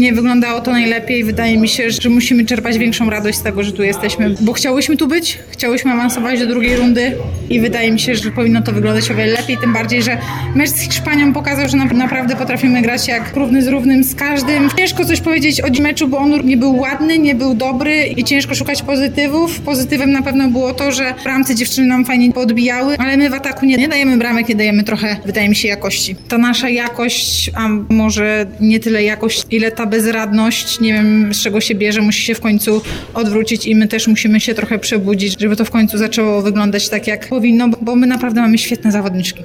nie wyglądało to najlepiej. Wydaje mi się, że musimy czerpać większą radość z tego, że tu jesteśmy, bo chciałyśmy tu być, chciałyśmy awansować do drugiej rundy i wydaje mi się, że powinno to wyglądać o wiele lepiej, tym bardziej, że mecz z Hiszpanią pokazał, że naprawdę potrafimy grać jak równy z równym z każdym. Ciężko coś powiedzieć o meczu, bo on nie był ładny, nie był dobry i ciężko szukać pozytywów. Pozytywem na pewno było to, że w bramce dziewczyny nam fajnie podbijały, ale my w ataku nie dajemy bramek, nie dajemy trochę, wydaje mi się, jakości. Ta nasza jakość, a może nie tyle jakość, ile ta bezradność, nie wiem z czego się bierze, musi się w końcu odwrócić i my też musimy się trochę przebudzić, żeby to w końcu zaczęło wyglądać tak jak powinno, bo my naprawdę mamy świetne zawodniczki.